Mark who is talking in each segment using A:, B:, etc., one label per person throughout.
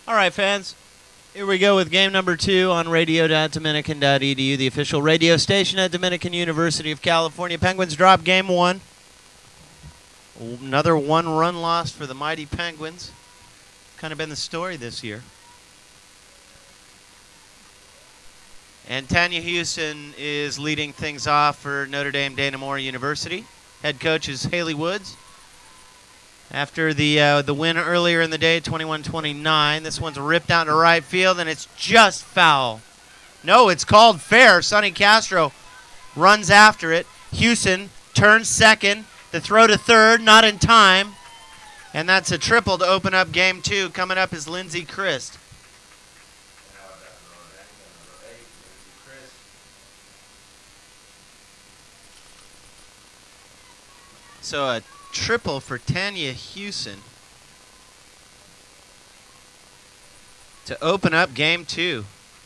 A: All right, fans. Here we go with game number 2 on radio.dominican.edu, the official radio station at Dominican University of California. Penguins drop game 1. Another one-run loss for the mighty Penguins. Kind of been the story this year. And Tanya Houston is leading things off for Notre Dame Dana Moore University. Head coach is Haley Woods. After the win earlier in the day, 21-29, this one's ripped out to right field, and it's just foul. No, it's called fair. Sonny Castro runs after it. Houston turns second. The throw to third, not in time. And that's a triple to open up game 2. Coming up is Lindsey Christ. So a triple for Tanya Houston to open up game 2.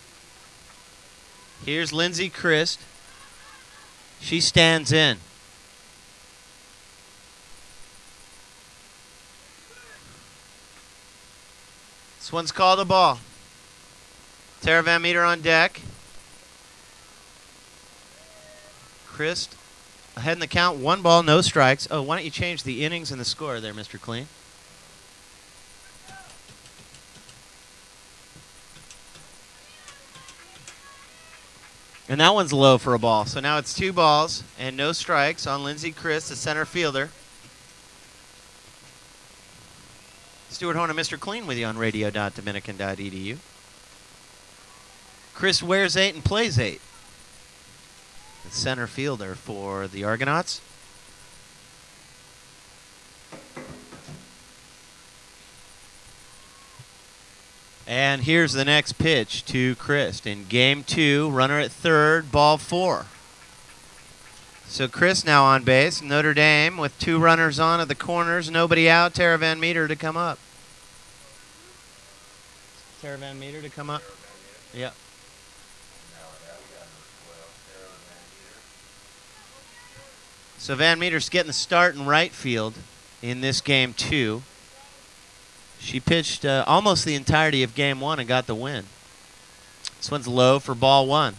A: Here's Lindsey Christ. She stands in. This one's called a ball. Tara Van Meter on deck. Christ ahead in the count, 1 ball, no strikes. Oh, why don't you change the innings and the score there, Mr. Clean? And that one's low for a ball. So now it's 2 balls and no strikes on Lindsey Christ, the center fielder. Stuart Horn and Mr. Clean with you on radio.dominican.edu. Chris wears 8 and plays 8. The center fielder for the Argonauts. And here's the next pitch to Christ in game 2. Runner at third, ball 4. So Chris now on base. Notre Dame with 2 runners on at the corners. Nobody out. Tara Van Meter to come up. Tara Van Meter to come up. Yeah. So Van Meter's getting the start in right field in this game 2. She pitched almost the entirety of game 1 and got the win. This one's low for ball 1.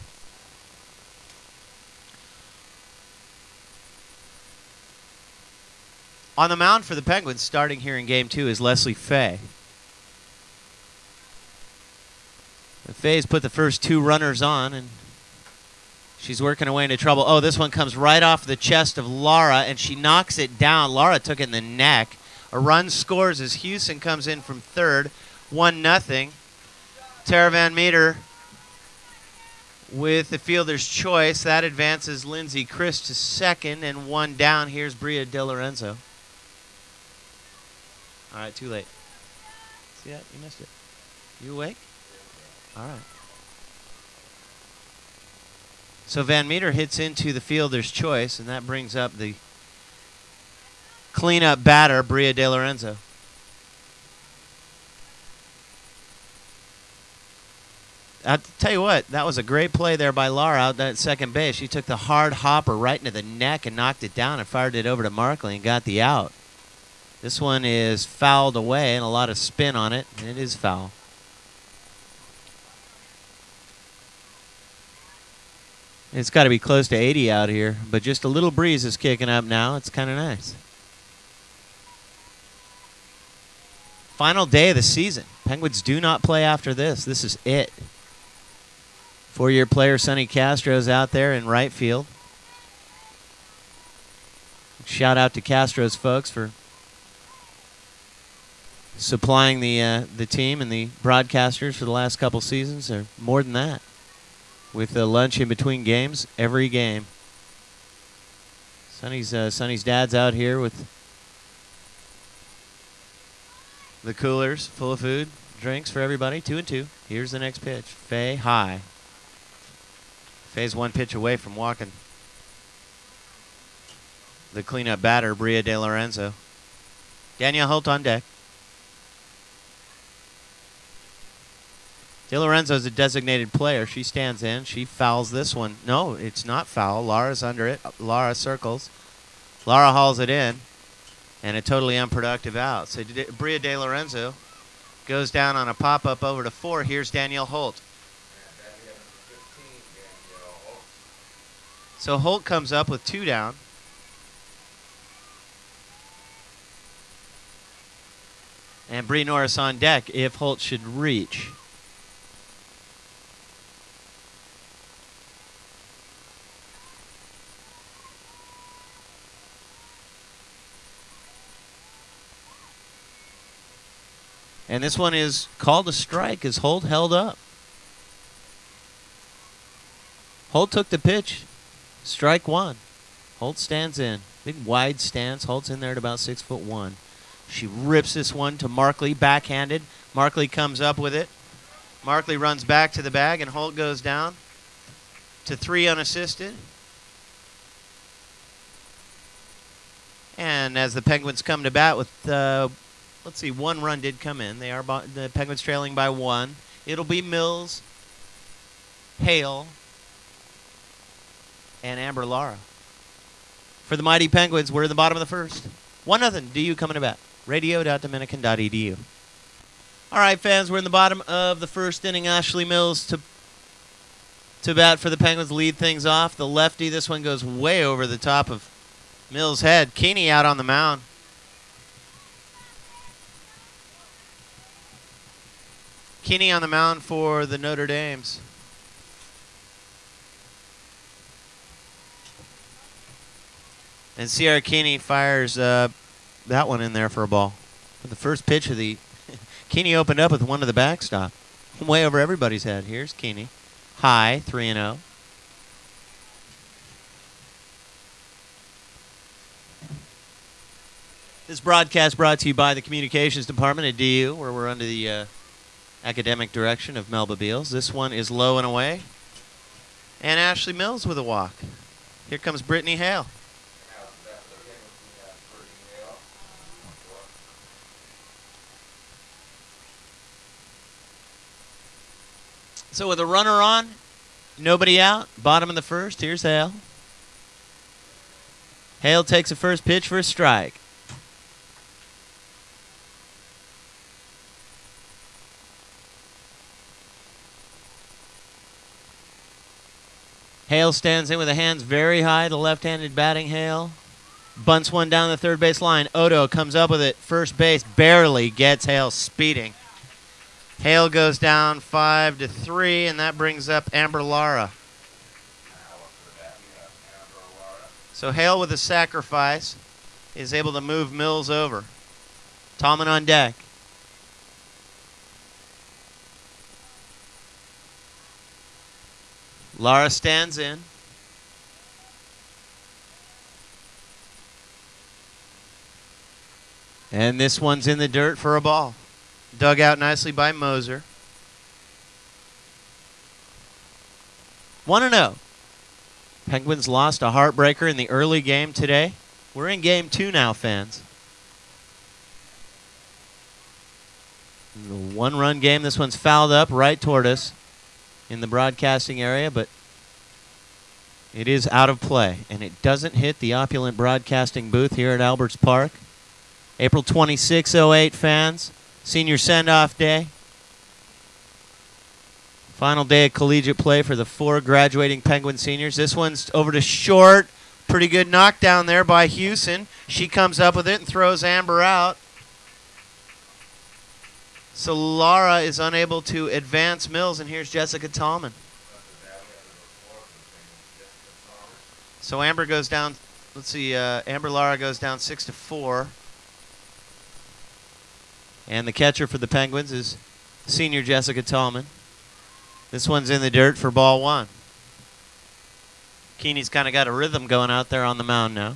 A: On the mound for the Penguins starting here in game 2 is Leslie Fay. Fay's put the first 2 runners on, and she's working her way into trouble. Oh, this one comes right off the chest of Laura, and she knocks it down. Laura took it in the neck. A run scores as Houston comes in from third. 1-0. Tara Van Meter with the fielder's choice. That advances Lindsey Christ to second, and 1 down. Here's Bria DiLorenzo. All right, too late. See that? You missed it. You awake? All right. So Van Meter hits into the fielder's choice, and that brings up the cleanup batter, Bria DiLorenzo. I'll tell you what, that was a great play there by Laura out at second base. She took the hard hopper right into the neck and knocked it down and fired it over to Markley and got the out. This one is fouled away and a lot of spin on it, and it is foul. It's got to be close to 80 out here, but just a little breeze is kicking up now. It's kind of nice. Final day of the season. Penguins do not play after this. This is it. 4-year player Sonny Castro's out there in right field. Shout out to Castro's folks for supplying the team and the broadcasters for the last couple seasons, or more than that, with the lunch in between games every game. Sonny's dad's out here with the coolers full of food, drinks for everybody. 2-2. Here's the next pitch. Fay high. Fay's 1 pitch away from walking the cleanup batter, Bria DiLorenzo. Danielle Holt on deck. DiLorenzo's a designated player. She stands in. She fouls this one. No, it's not foul. Laura's under it. Laura circles. Laura hauls it in. And a totally unproductive out. So Bria DiLorenzo Goes down on a pop-up over to 4. Here's Danielle Holt. So Holt comes up with 2 down. And Bree Norris on deck if Holt should reach. And this one is called a strike as Holt held up. Holt took the pitch. Strike 1. Holt stands in. Big wide stance. Holt's in there at about 6'1". She rips this one to Markley, backhanded. Markley comes up with it. Markley runs back to the bag, and Holt goes down to 3 unassisted. And as the Penguins come to bat with, let's see, 1 run did come in. They are the Penguins trailing by 1. It'll be Mills, Hale, and Amber Lara. For the mighty Penguins, we're in the bottom of the first. 1-0, DU coming to bat. Radio.dominican.edu. All right, fans, we're in the bottom of the first inning. Ashley Mills to bat for the Penguins, lead things off. The lefty, this one goes way over the top of Mills' head. Keeney out on the mound. Keeney on the mound for the Notre Dames. And Sierra Keeney fires that one in there for a ball. For the first pitch of the Keeney opened up with one to the backstop. Way over everybody's head. Here's Keeney. High, 3-0. This broadcast brought to you by the Communications Department at DU, where we're under the academic direction of Melba Beals. This one is low and away. And Ashley Mills with a walk. Here comes Brittany Hale. So with a runner on, nobody out, bottom of the first, here's Hale. Hale takes a first pitch for a strike. Hale stands in with the hands very high, the left-handed batting Hale. Bunts one down the third base line. Odo comes up with it. First base barely gets Hale speeding. Hale goes down 5-3, and that brings up Amber Lara. So Hale with a sacrifice is able to move Mills over. Tallman on deck. Lara stands in. And this one's in the dirt for a ball. Dug out nicely by Moser. 1-0. Penguins lost a heartbreaker in the early game today. We're in game 2 now, fans. The 1-run game. This one's fouled up right toward us in the broadcasting area, but it is out of play, and it doesn't hit the opulent broadcasting booth here at Alberts Park. April 26, 08, fans. Senior send-off day. Final day of collegiate play for the 4 graduating Penguin seniors. This one's over to short. Pretty good knockdown there by Hewson. She comes up with it and throws Amber out. So Lara is unable to advance Mills, and here's Jessica Tallman. So Amber goes down, let's see, Amber Lara goes down 6-4. And the catcher for the Penguins is senior Jessica Tallman. This one's in the dirt for ball 1. Keeney's kind of got a rhythm going out there on the mound now.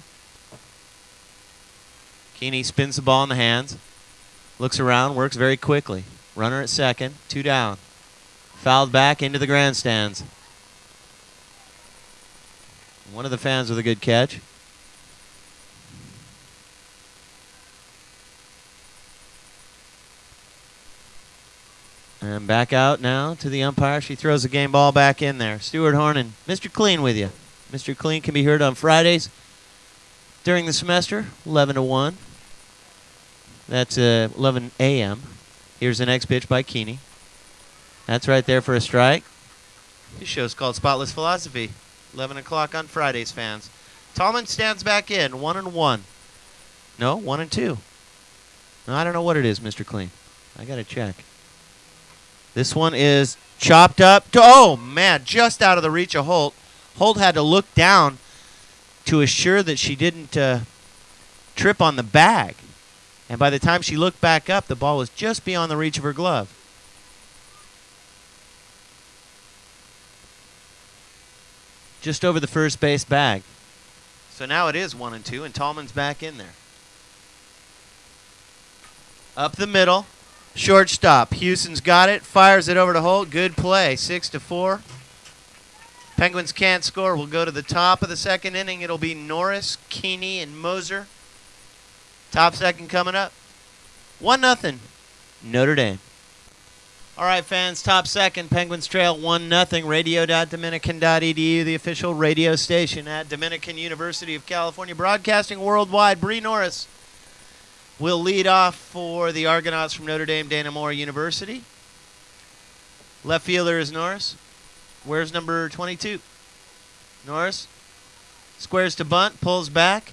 A: Keeney spins the ball in the hands. Looks around, works very quickly. Runner at second, 2 down. Fouled back into the grandstands. One of the fans with a good catch. And back out now to the umpire. She throws the game ball back in there. Stuart Hornan, Mr. Clean with you. Mr. Clean can be heard on Fridays during the semester, 11 to 1. That's 11 a.m. Here's the next pitch by Keeney. That's right there for a strike. This show's called Spotless Philosophy. 11 o'clock on Fridays, fans. Tallman stands back in, 1-1. No, 1-2. No, I don't know what it is, Mr. Clean. I got to check. This one is chopped up. Oh, man, just out of the reach of Holt. Holt had to look down to assure that she didn't trip on the bag. And by the time she looked back up, the ball was just beyond the reach of her glove. Just over the first base bag. So now it is 1-2, and Tallman's back in there. Up the middle. Shortstop. Houston's got it. Fires it over to Holt. Good play. 6-4. Penguins can't score. We'll go to the top of the second inning. It'll be Norris, Keeney, and Moser. Top second coming up. 1-0. Notre Dame. All right, fans. Top second. Penguins trail 1-0. Radio.dominican.edu, the official radio station at Dominican University of California, broadcasting worldwide. Bree Norris will lead off for the Argonauts from Notre Dame, Dana Moore University. Left fielder is Norris. Where's number 22? Norris squares to bunt, pulls back,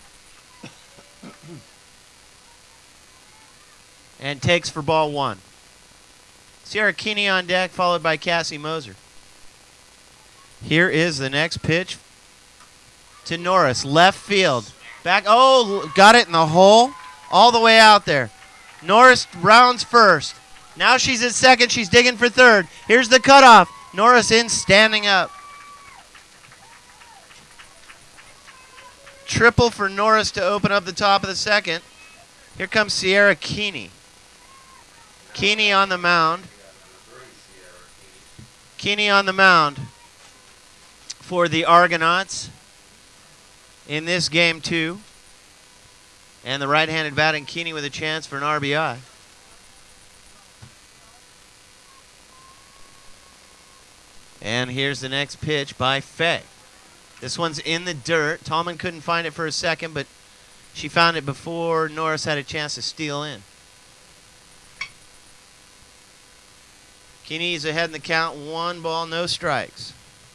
A: and takes for ball one. Sierra Keeney on deck, followed by Cassie Moser. Here is the next pitch to Norris, left field. Back, oh, got it in the hole. All the way out there. Norris rounds first. Now she's at second. She's digging for third. Here's the cutoff. Norris in, standing up. Triple for Norris to open up the top of the second. Here comes Sierra Keeney. Keeney on the mound. Keeney on the mound for the Argonauts in this game, too. And the right-handed batting Keeney with a chance for an RBI. And here's the next pitch by Faye. This one's in the dirt. Tallman couldn't find it for a second, but she found it before Norris had a chance to steal in. Keeney's ahead in the count. 1 ball, no strikes.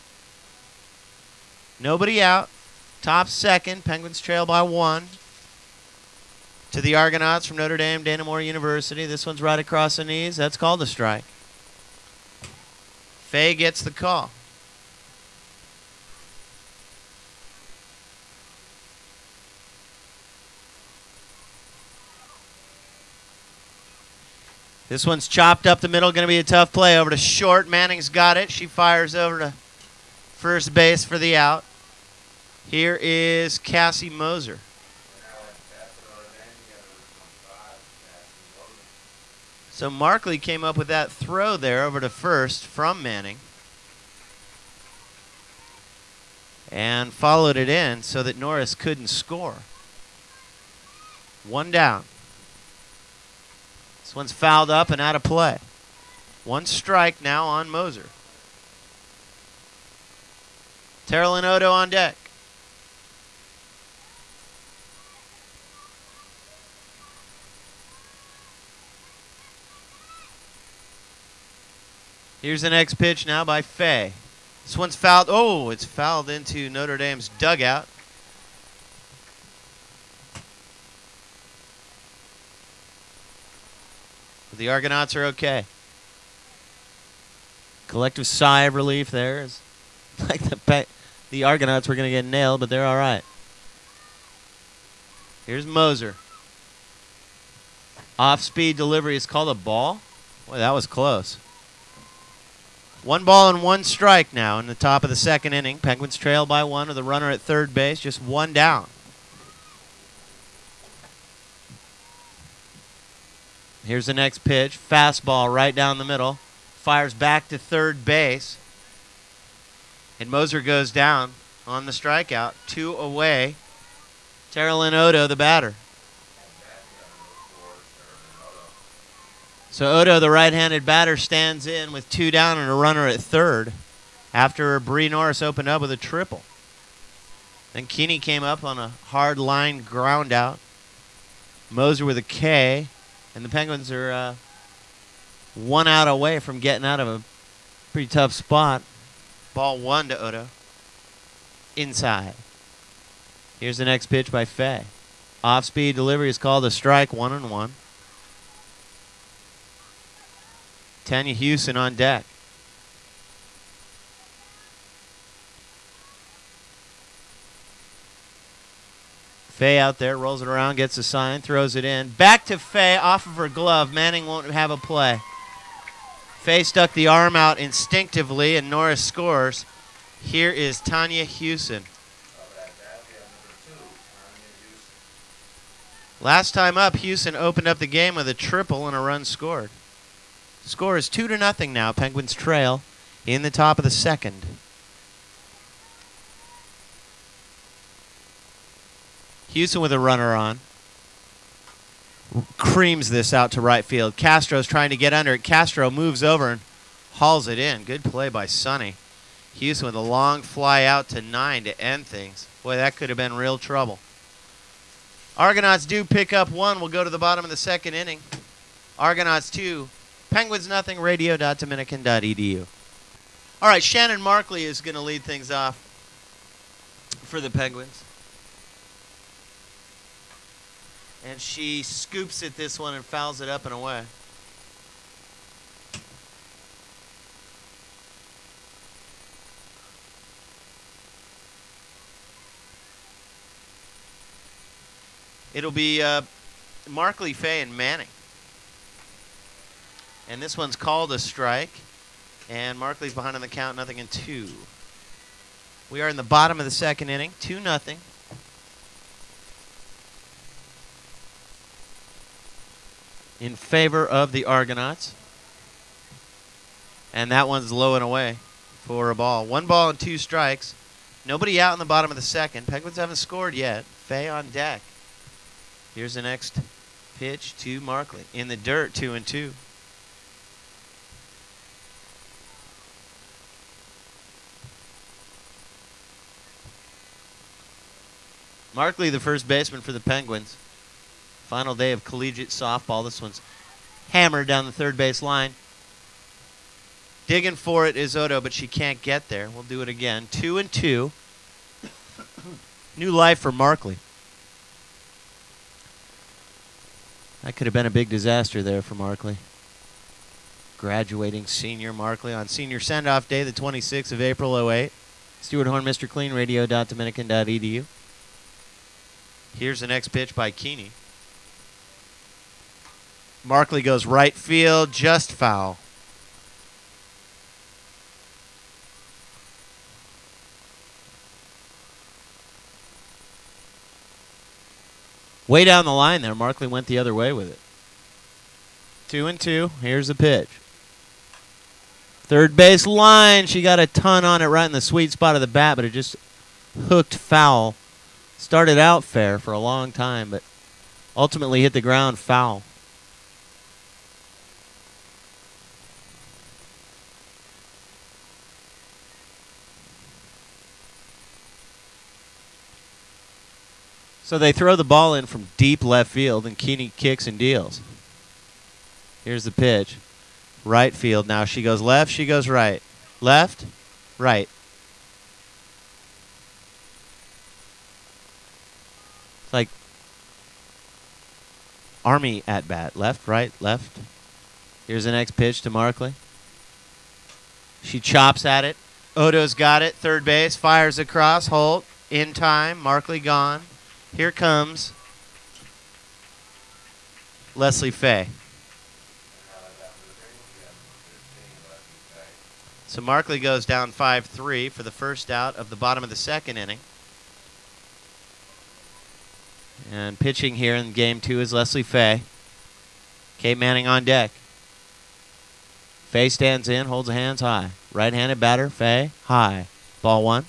A: Nobody out. Top second. Penguins trail by 1. To the Argonauts from Notre Dame, Dana Moore University. This one's right across the knees. That's called a strike. Faye gets the call. This one's chopped up the middle. Going to be a tough play. Over to short. Manning's got it. She fires over to first base for the out. Here is Cassie Moser. So Markley came up with that throw there over to first from Manning. And followed it in so that Norris couldn't score. 1 down. This one's fouled up and out of play. 1 strike now on Moser. Terrell and Odo on deck. Here's the next pitch now by Faye. This one's fouled. Oh, it's fouled into Notre Dame's dugout. The Argonauts are okay. Collective sigh of relief there. It's like the Argonauts were going to get nailed, but they're all right. Here's Moser. Off-speed delivery is called a ball. Boy, that was close. 1 ball and 1 strike now in the top of the second inning. Penguins trail by 1 with a runner at third base, just 1 down. Here's the next pitch. Fastball right down the middle. Fires back to third base. And Moser goes down on the strikeout. 2 away. Terrell Odo, the batter. So Odo, the right-handed batter, stands in with 2 down and a runner at third after Bree Norris opened up with a triple. Then Keeney came up on a hard line ground out. Moser with a K, and the Penguins are 1 out away from getting out of a pretty tough spot. Ball 1 to Odo. Inside. Here's the next pitch by Fay. Off-speed delivery is called a strike, 1-1. Tanya Houston on deck. Fay out there, rolls it around, gets a sign, throws it in. Back to Fay, off of her glove. Manning won't have a play. Fay stuck the arm out instinctively, and Norris scores. Here is Tanya Houston. Last time up, Houston opened up the game with a triple and a run scored. Score is 2-0 now. Penguins trail in the top of the second. Houston with a runner on. Creams this out to right field. Castro's trying to get under it. Castro moves over and hauls it in. Good play by Sonny. Houston with a long fly out to 9 to end things. Boy, that could have been real trouble. Argonauts do pick up 1. We'll go to the bottom of the second inning. Argonauts 2. Penguins nothing. Radio.dominican.edu. All right, Shannon Markley is going to lead things off for the Penguins. And she scoops at this one and fouls it up and away. It'll be Markley, Fay, and Manning. And this one's called a strike. And Markley's behind on the count, 0-2. We are in the bottom of the second inning, 2-0. In favor of the Argonauts. And that one's low and away for a ball. 1 ball and 2 strikes. Nobody out in the bottom of the second. Penguins haven't scored yet. Fay on deck. Here's the next pitch to Markley. In the dirt, 2-2. Markley, the first baseman for the Penguins. Final day of collegiate softball. This one's hammered down the third base line. Digging for it is Odo, but she can't get there. We'll do it again. 2-2. New life for Markley. That could have been a big disaster there for Markley. Graduating senior Markley on senior send-off day, the 26th of April, 08. Stuart Horn, Mr. Clean, radio.dominican.edu. Here's the next pitch by Keeney. Markley goes right field, just foul. Way down the line there, Markley went the other way with it. 2-2, here's the pitch. Third base line, she got a ton on it right in the sweet spot of the bat, but it just hooked foul. Started out fair for a long time, but ultimately hit the ground foul. So they throw the ball in from deep left field, and Keeney kicks and deals. Here's the pitch. Right field now. She goes left, she goes right. Left, right. It's like Army at bat. Left, right, left. Here's the next pitch to Markley. She chops at it. Odo's got it. Third base. Fires across. Holt in time. Markley gone. Here comes Leslie Fay. So Markley goes down 5-3 for the first out of the bottom of the second inning. And pitching here in game 2 is Leslie Fay. Kate Manning on deck. Fay stands in, holds the hands high. Right-handed batter, Fay, high. Ball 1.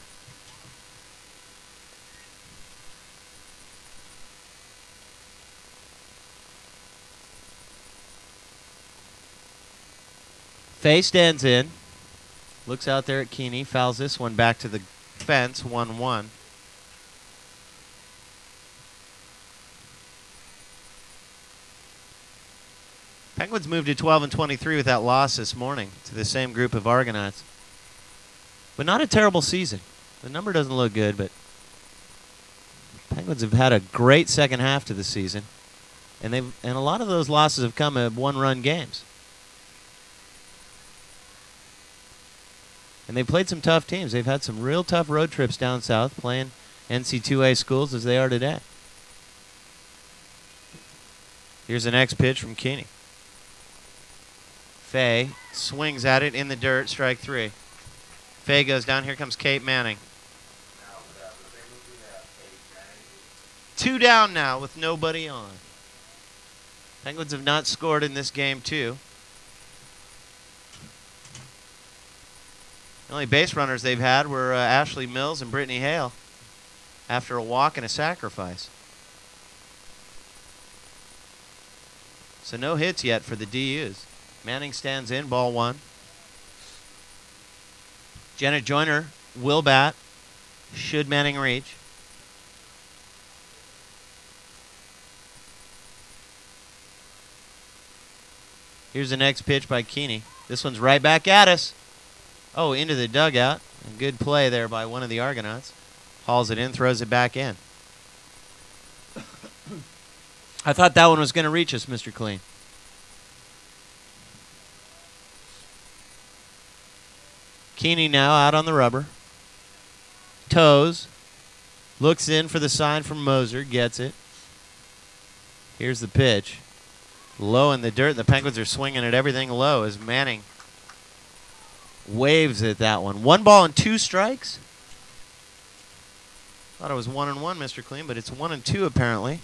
A: Fay stands in, looks out there at Keeney, fouls this one back to the fence, 1-1. Penguins moved to 12-23 with that loss this morning to the same group of Argonauts. But not a terrible season. The number doesn't look good, but Penguins have had a great second half to the season. And a lot of those losses have come at one-run games. And they've played some tough teams. They've had some real tough road trips down south playing NC2A schools as they are today. Here's the next pitch from Keeney. Fay swings at it in the dirt, strike 3. Fay goes down. Here comes Kate Manning. 2 down now with nobody on. Penguins have not scored in this game, too. The only base runners they've had were Ashley Mills and Brittany Hale after a walk and a sacrifice. So no hits yet for the DUs. Manning stands in, ball 1. Jenna Joyner will bat. Should Manning reach. Here's the next pitch by Keeney. This one's right back at us. Oh, into the dugout. A good play there by one of the Argonauts. Hauls it in, throws it back in. I thought that one was going to reach us, Mr. Clean. Keeney now out on the rubber. Toes. Looks in for the sign from Moser. Gets it. Here's the pitch. Low in the dirt. The Penguins are swinging at everything low as Manning waves at that one. 1 ball and 2 strikes. Thought it was 1-1, Mr. Clean, but it's 1-2 apparently.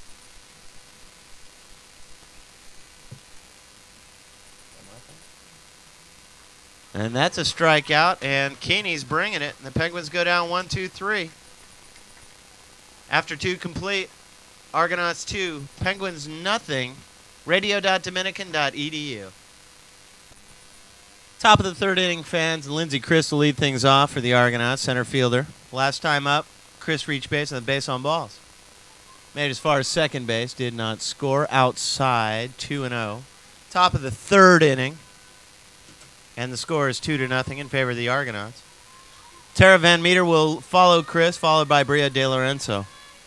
A: And that's a strikeout, and Keeney's bringing it. And the Penguins go down 1-2-3. After 2 complete, Argonauts 2, Penguins nothing. Radio.dominican.edu. Top of the 3rd inning, fans. Lindsey Chris will lead things off for the Argonauts, center fielder. Last time up, Chris reached base on the base on balls. Made as far as second base, did not score. Outside, 2-0. Top of the 3rd inning. And the score is 2-0 in favor of the Argonauts. Tara Van Meter will follow Chris, followed by Bria De Lorenzo.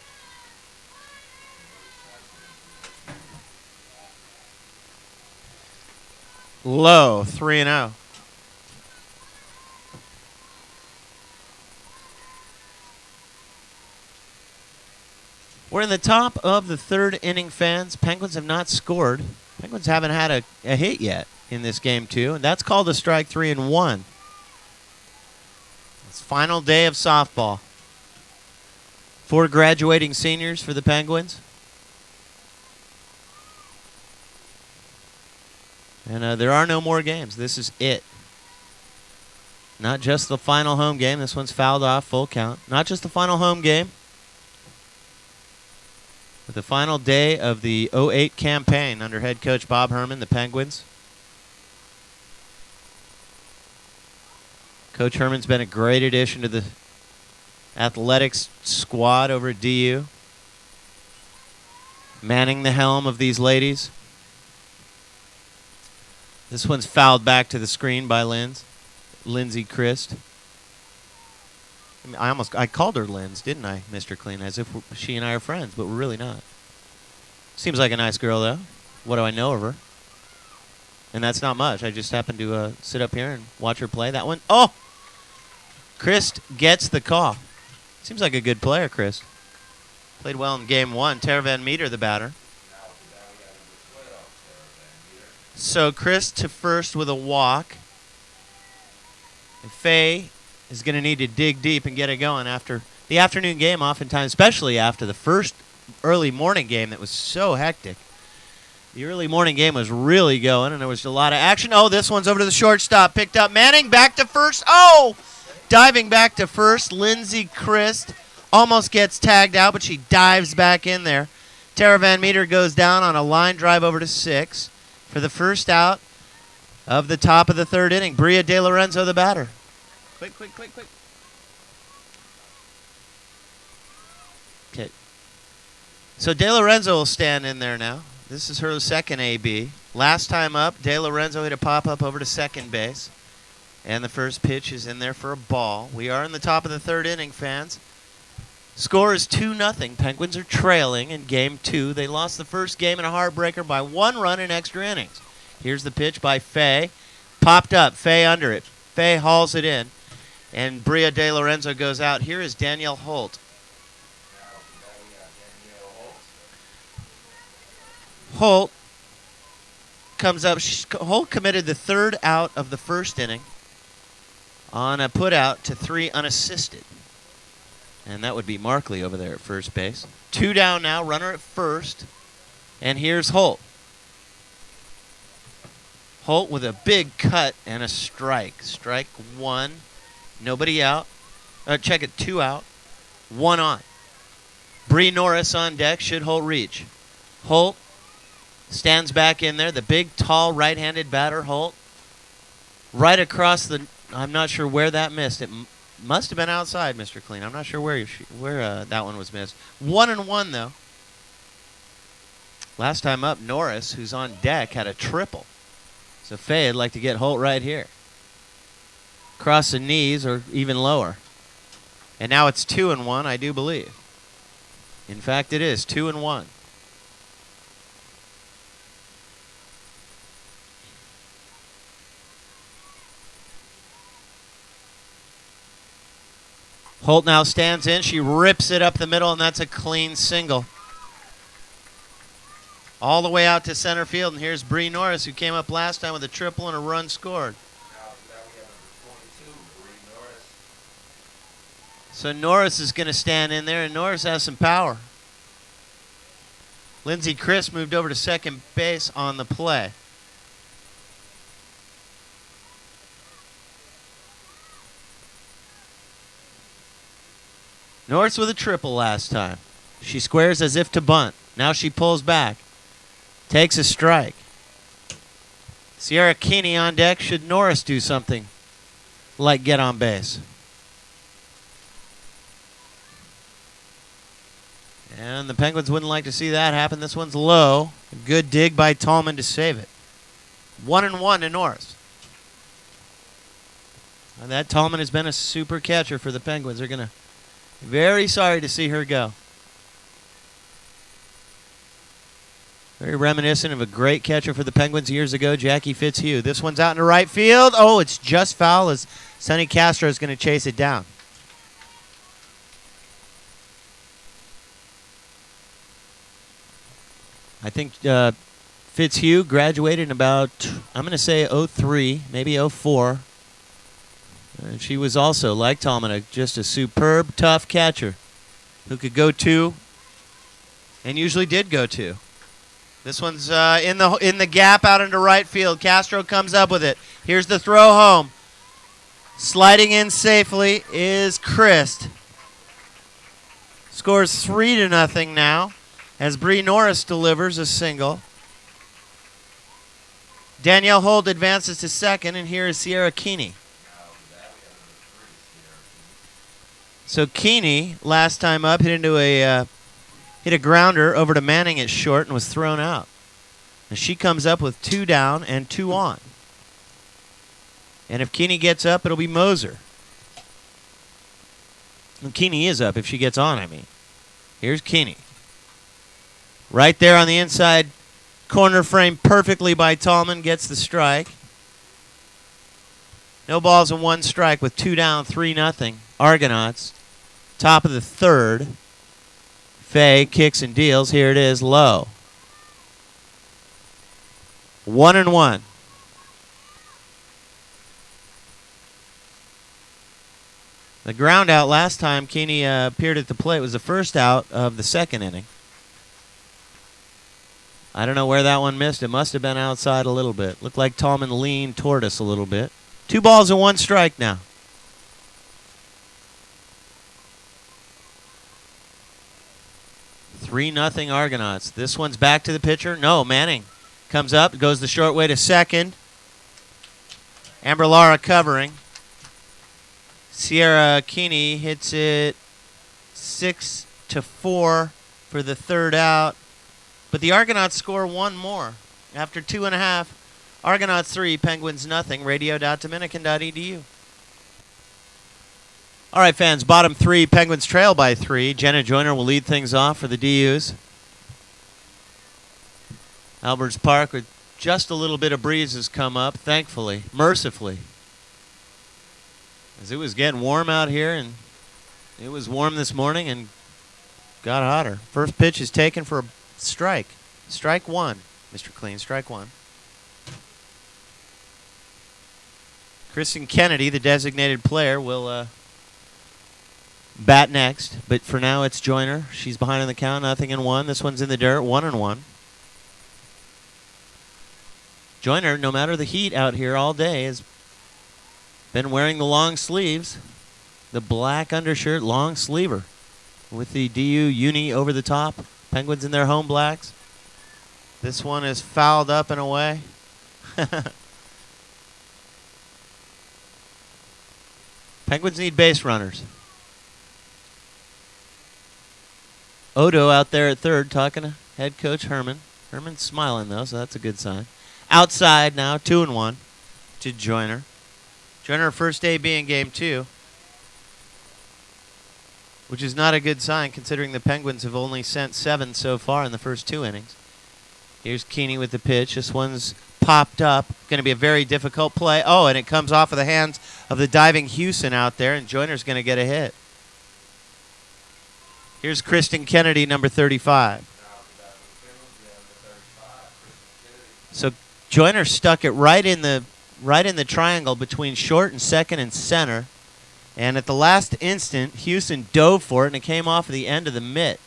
A: Low, 3-0. We're in the top of the 3rd inning, fans. Penguins have not scored. Penguins haven't had a hit yet in this game, too, and that's called a strike 3-1. It's final day of softball. 4 graduating seniors for the Penguins. And there are no more games. This is it. Not just the final home game. This one's fouled off, full count. Not just the final home game, but the final day of the 08 campaign under head coach Bob Herman, the Penguins. Coach Herman's been a great addition to the athletics squad over at DU. Manning the helm of these ladies. This one's fouled back to the screen by Lindsey Christ. I mean, I called her Linz, didn't I, Mr. Clean, as if she and I are friends, but we're really not. Seems like a nice girl, though. What do I know of her? And that's not much. I just happened to sit up here and watch her play. That one, oh! Christ gets the call. Seems like a good player, Christ. Played well in game 1. Tara Van Meter, the batter. So Chris to first with a walk. And Fay is going to need to dig deep and get it going after the afternoon game, oftentimes, especially after the first early morning game that was so hectic. The early morning game was really going, and there was a lot of action. Oh, this one's over to the shortstop. Picked up Manning, back to first. Oh! Diving back to first, Lindsey Christ almost gets tagged out, but she dives back in there. Tara Van Meter goes down on a line drive over to 6 for the first out of the top of the 3rd inning. Bria De Lorenzo, the batter. Quick. Okay. So De Lorenzo will stand in there now. This is her second AB. Last time up, De Lorenzo hit a pop-up over to second base. And the first pitch is in there for a ball. We are in the top of the third inning, fans. Score is 2-0. Penguins are trailing in Game 2. They lost the first game in a heartbreaker by 1 run in extra innings. Here's the pitch by Fay. Popped up. Fay under it. Fay hauls it in. And Bria De Lorenzo goes out. Here is Danielle Holt. Holt comes up. Holt committed the third out of the first inning on a put out to 3 unassisted. And that would be Markley over there at first base. 2 down now, runner at first. And here's Holt. Holt with a big cut and a strike. Strike 1. Nobody out. Check it, 2 out. 1 on. Bree Norris on deck. Should Holt reach? Holt stands back in there. The big, tall, right-handed batter, Holt. Right across the... I'm not sure where that missed. It must have been outside, Mr. Clean. I'm not sure where that one was missed. 1-1, though. Last time up, Norris, who's on deck, had a triple. So Fay would like to get Holt right here. Across the knees or even lower. And now it's 2-1, I do believe. In fact, it is 2-1. Holt now stands in. She rips it up the middle, and that's a clean single. All the way out to center field, and here's Bree Norris, who came up last time with a triple and a run scored. So Norris is going to stand in there, and Norris has some power. Lindsey Chris moved over to second base on the play. Norris with a triple last time. She squares as if to bunt. Now she pulls back. Takes a strike. Sierra Keeney on deck. Should Norris do something like get on base? And the Penguins wouldn't like to see that happen. This one's low. A good dig by Tallman to save it. 1-1 to Norris. And that Tallman has been a super catcher for the Penguins. They're going to very sorry to see her go. Very reminiscent of a great catcher for the Penguins years ago, Jackie Fitzhugh. This one's out into right field. Oh, it's just foul as Sonny Castro is going to chase it down. I think Fitzhugh graduated in about, I'm going to say 03, maybe 04. And she was also, like Tallman, just a superb, tough catcher who could go 2 and usually did go 2. This one's in the gap out into right field. Castro comes up with it. Here's the throw home. Sliding in safely is Christ. Scores 3-0 now as Bree Norris delivers a single. Danielle Holt advances to second, and here is Sierra Keeney. So Keeney, last time up, hit a grounder over to Manning at short and was thrown out. And she comes up with 2 down and 2 on. And if Keeney gets up, it'll be Moser. And Keeney is up if she gets on, I mean. Here's Keeney. Right there on the inside corner frame perfectly by Tallman, gets the strike. No balls and 1 strike with 2 down, 3-0. Argonauts. Top of the third. Fay kicks and deals. Here it is, low. 1-1. The ground out last time Keeney appeared at the plate was the first out of the second inning. I don't know where that one missed. It must have been outside a little bit. Looked like Tallman leaned toward us a little bit. 2 balls and 1 strike now. Three nothing Argonauts. This one's back to the pitcher. No, Manning comes up, goes the short way to second. Amber Lara covering. Sierra Keeney hits it 6-4 for the third out. But the Argonauts score one more. After 2.5, Argonauts 3, Penguins nothing. Radio.dominican.edu. All right, fans, bottom 3, Penguins trail by 3. Jenna Joyner will lead things off for the DUs. Alberts Park with just a little bit of breeze has come up, thankfully, mercifully. As it was getting warm out here, and it was warm this morning and got hotter. First pitch is taken for a strike. Strike one, Mr. Clean, strike one. Kristen Kennedy, the designated player, will bat next. But for now, it's Joyner. She's behind in the count, 0-1. This one's in the dirt, 1-1. Joyner, no matter the heat out here all day, has been wearing the long sleeves, the black undershirt, long sleever, with the DU uni over the top. Penguins in their home blacks. This one is fouled up and away. Penguins need base runners. Odo out there at third talking to head coach Herman. Herman's smiling, though, so that's a good sign. Outside now, 2-1 to Joyner. Joyner first AB in game 2, which is not a good sign considering the Penguins have only sent 7 so far in the first 2 innings. Here's Keeney with the pitch. This one's popped up. Going to be a very difficult play. Oh, and it comes off of the hands of the diving Houston out there, and Joyner's going to get a hit. Here's Kristen Kennedy, number 35. So Joyner stuck it right in the triangle between short and second and center. And at the last instant, Houston dove for it, and it came off of the end of the mitt.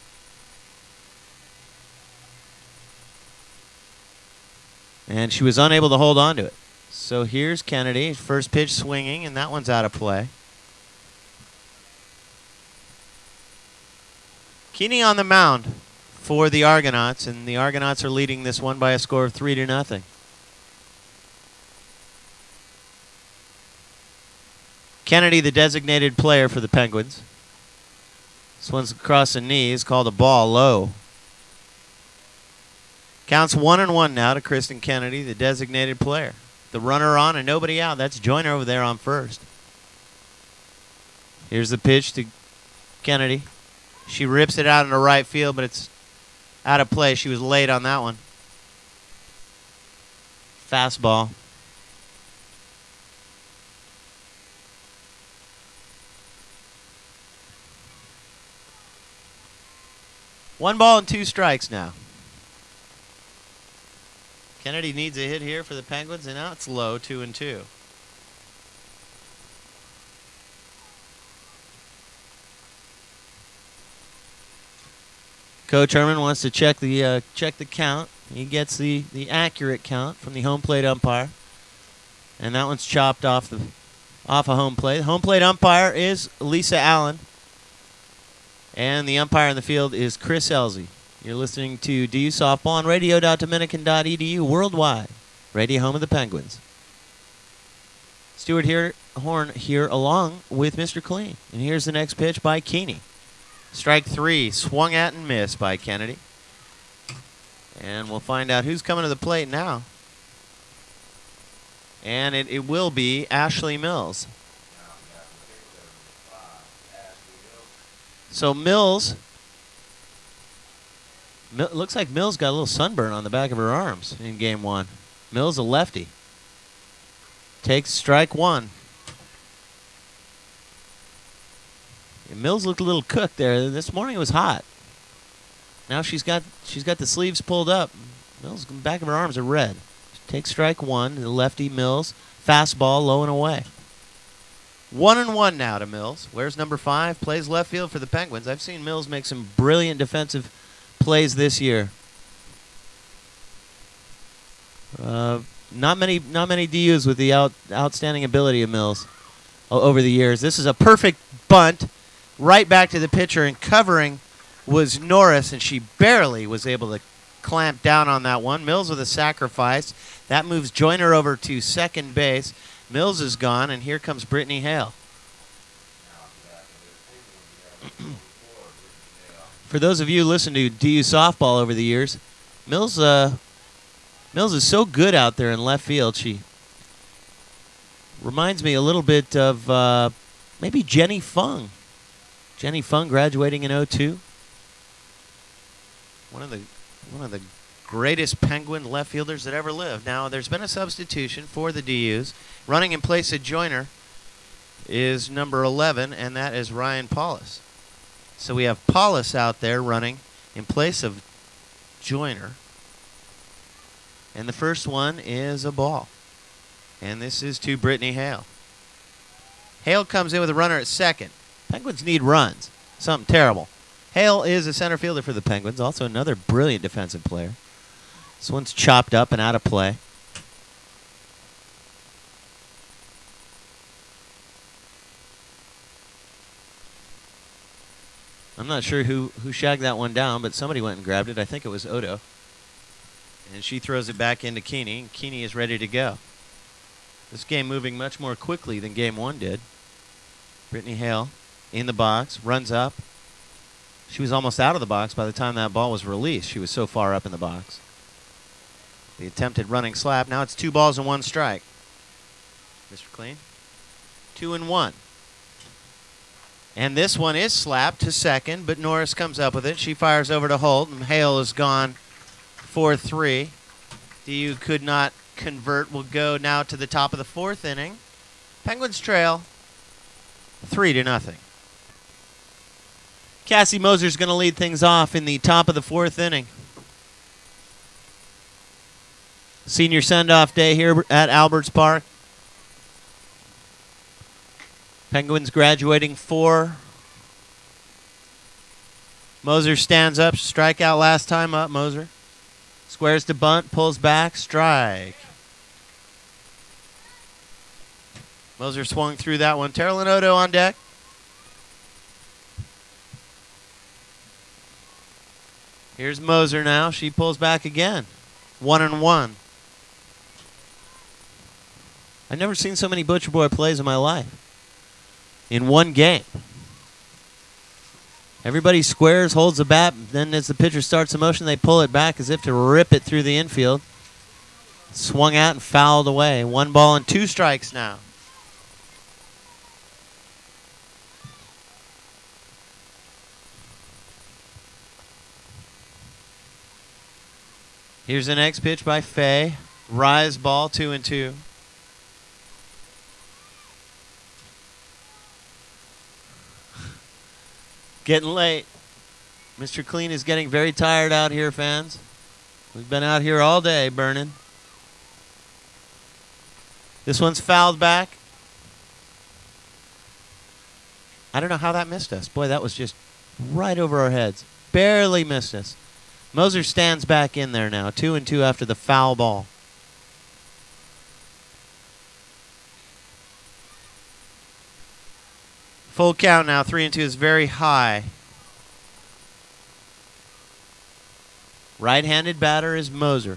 A: And she was unable to hold on to it. So here's Kennedy, first pitch swinging, and that one's out of play. Keeney on the mound for the Argonauts, and the Argonauts are leading this one by a score of 3-0. Kennedy, the designated player for the Penguins. This one's across the knees, called a ball low. Counts 1-1 now to Kristen Kennedy, the designated player. The runner on and nobody out. That's Joyner over there on first. Here's the pitch to Kennedy. She rips it out into right field, but it's out of play. She was late on that one. Fastball. One ball and 2 strikes now. Kennedy needs a hit here for the Penguins, and now it's low, 2-2. Coach Herman wants to check the count. He gets the accurate count from the home plate umpire, and that one's chopped off a home plate. The home plate umpire is Lisa Allen, and the umpire in the field is Chris Elsey. You're listening to DU Softball on radio.dominican.edu worldwide. Radio home of the Penguins. Stuart Horn here along with Mr. Clean. And here's the next pitch by Keeney. Strike 3, swung at and missed by Kennedy. And we'll find out who's coming to the plate now. And it will be Ashley Mills. So Mills... looks like Mills got a little sunburn on the back of her arms in game 1. Mills, a lefty. Takes strike 1. And Mills looked a little cooked there. This morning it was hot. Now she's got the sleeves pulled up. Mills, the back of her arms are red. Takes strike 1. The lefty Mills. Fastball low and away. 1-1 now to Mills. Where's number 5? Plays left field for the Penguins. I've seen Mills make some brilliant defensive plays this year. Not many DUs with the outstanding ability of Mills over the years. This is a perfect bunt right back to the pitcher, and covering was Norris, and she barely was able to clamp down on that one. Mills with a sacrifice. That moves Joyner over to second base. Mills is gone, and here comes Brittany Hale. For those of you who listen to DU softball over the years, Mills is so good out there in left field. She reminds me a little bit of maybe Jenny Fung. Jenny Fung graduating in '02. One of the greatest Penguin left fielders that ever lived. Now, there's been a substitution for the DUs. Running in place of Joyner is number 11, and that is Ryan Paulus. So we have Paulus out there running in place of Joyner. And the first one is a ball. And this is to Brittany Hale. Hale comes in with a runner at second. Penguins need runs. Something terrible. Hale is a center fielder for the Penguins, also another brilliant defensive player. This one's chopped up and out of play. I'm not sure who shagged that one down, but somebody went and grabbed it. I think it was Odo. And she throws it back into Keeney, and Keeney is ready to go. This game moving much more quickly than Game 1 did. Brittany Hale in the box, runs up. She was almost out of the box by the time that ball was released. She was so far up in the box. The attempted running slap. Now it's 2 balls and 1 strike. Mr. Clean. 2-1. And this one is slapped to second, but Norris comes up with it. She fires over to Holt, and Hale is gone 4-3. DU could not convert. Will go now to the top of the 4th inning. Penguins trail 3-0. Cassie Moser's going to lead things off in the top of the 4th inning. Senior send-off day here at Alberts Park. Penguins graduating 4. Moser stands up, strikeout last time up, Moser. Squares to bunt, pulls back, strike. Moser swung through that one. Terilyn Odo on deck. Here's Moser now. She pulls back again. 1-1. I've never seen so many Butcher Boy plays in my life. In one game. Everybody squares, holds the bat, then as the pitcher starts the motion, they pull it back as if to rip it through the infield. Swung out and fouled away. 1 ball and 2 strikes now. Here's the next pitch by Fay. Rise ball, 2-2. Getting late. Mr. Clean is getting very tired out here, fans. We've been out here all day burning. This one's fouled back. I don't know how that missed us. Boy, that was just right over our heads. Barely missed us. Moser stands back in there now. 2-2 after the foul ball. Full count now. 3-2 is very high. Right-handed batter is Moser.